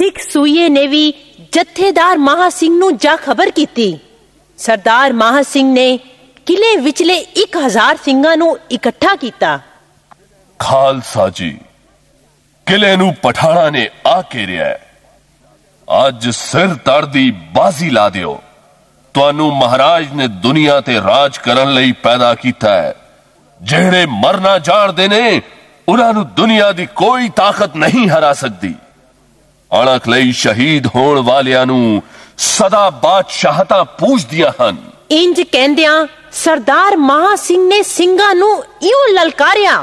सिख सूईए ने भी जत्थेदार माहा सिंह नूं जा खबर कीती। सरदार माहा सिंह ने किले विचले 1000 ਸਿੰਘਾਂ ਨੂੰ इकट्ठा कीता। खालसा जी, किले नूं पठाणा ने आ घेरिया है। अज सिर तड़ दी बाजी ला दिओ। तुहानू महाराज ने दुनिया ते राज करन लई पैदा कीता है। जेड़े मरना जाणदे ने उन्हां नू दुनिया दी कोई ताकत नहीं हरा सकती। अणख लई शहीद होण वालियां नू सदा बादशाहतां पूजदियां हन। इंज कहंदियां सरदार माहा सिंह ने ਸਿੰਘਾਂ ਨੂੰ इउं ललकारिया।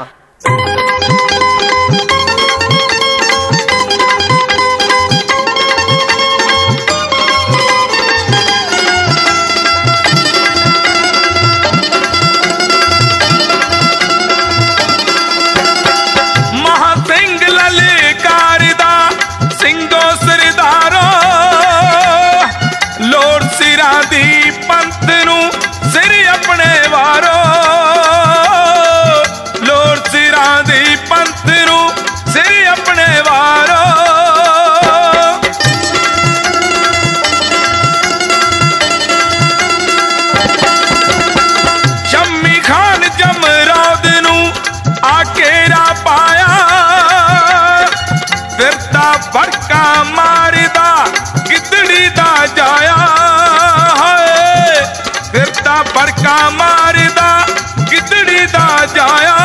बड़का मारदा गिदड़ी दा जाया।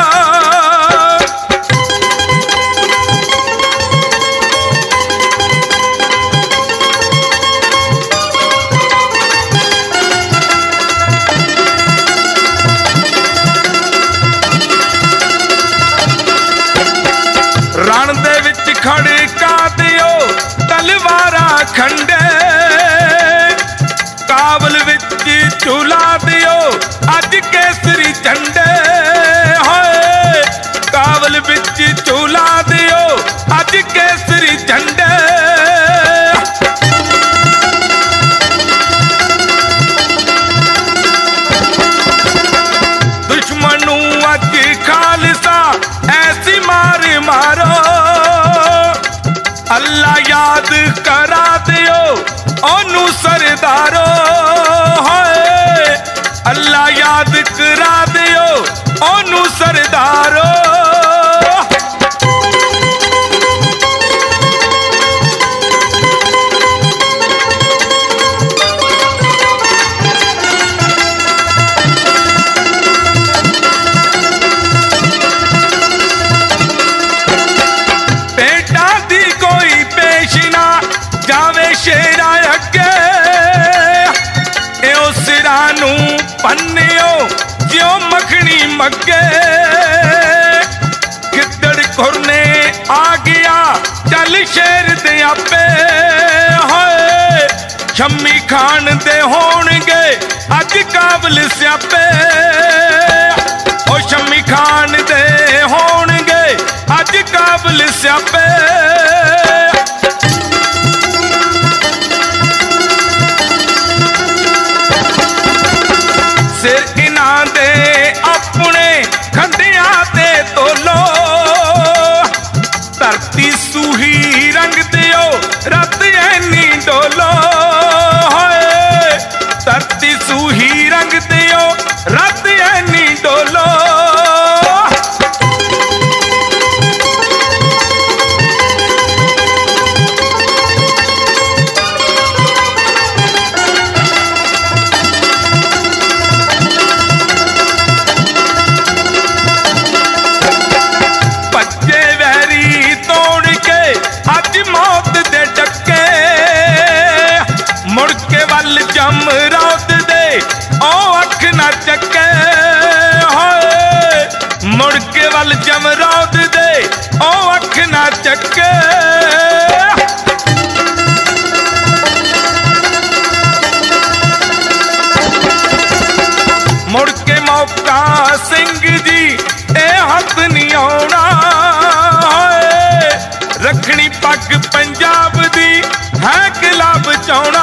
रण दे विच खड़का दिओ तलवारा खंडे। काबल विच झूला दिओ अज केसरी झंडे। होए काबल विच झूला दिओ अज केसरी झंडे। दुश्मन नू अज खालसा ऐसी मार मारो। अल्लाह याद करा दिओ ओनू सरदारो। अल्लाह याद करा दिओ ओनू सरदारो। बेटा दी कोई पेश ना जावे शेरा अगे। एओ सिरा नू पन्नियो जियो मखनी मगे। गिद्दड़ खुरने आ गया चल शेर दे आपे। होए शम्मी खान दे होणगे अज काबल स्यापे। ओ शम्मी खान दे होणगे अज काबल स्यापे। सिर इना दे अपने खंडिया ते तोलो। धरती सूही रंग दिओ रत ऐनी डोलो। धरती सूही रंग दिओ रत ऐनी डोलो। जमरात दे ओ अख ना चके। होए मुड़ के वल जमरात दे ओ अख ना चके। मुड़ के मौका सिंह जी ए हथ नहीं आउणा। रखनी पग पंजाब दी है किला बचाउणा।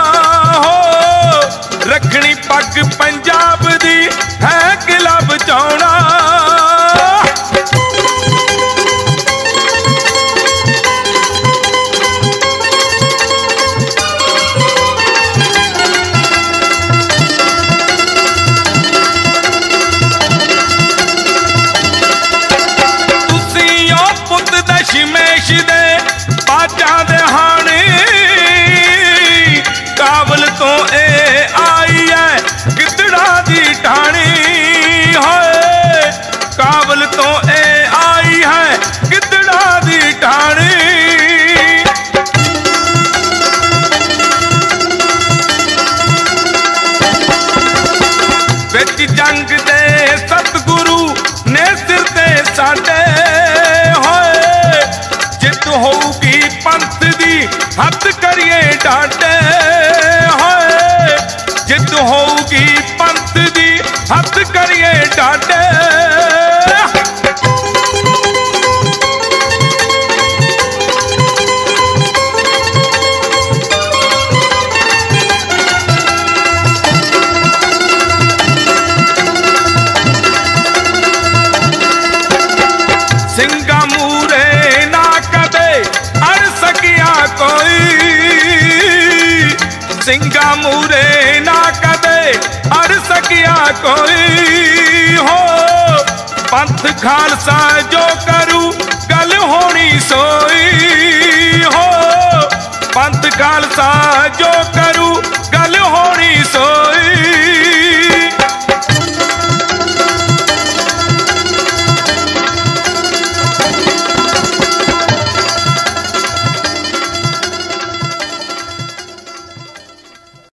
रखनी पग पंजाब दी है किला बचाउणा। बाजा दे हाणी काबल तो ए आई है गिदड़ा दी ठाणी होए काबल तो ए आई है गिदड़ा दी ठाणी विच जंग दे सतगुरु ने सिर ते साडे होए जित होगी पंथ दी हथ करिए डाटे होए जित होगी पंथ दी हथ करिए डाटे सिंगा मूरे ना कदे अड़ सकिया कोई सिंगा मूरे ना कदे अड़ सकिया कोई हो पंथ खालसा जो करू गल होनी सोई हो पंथ खालसा जो करू गल होनी सोई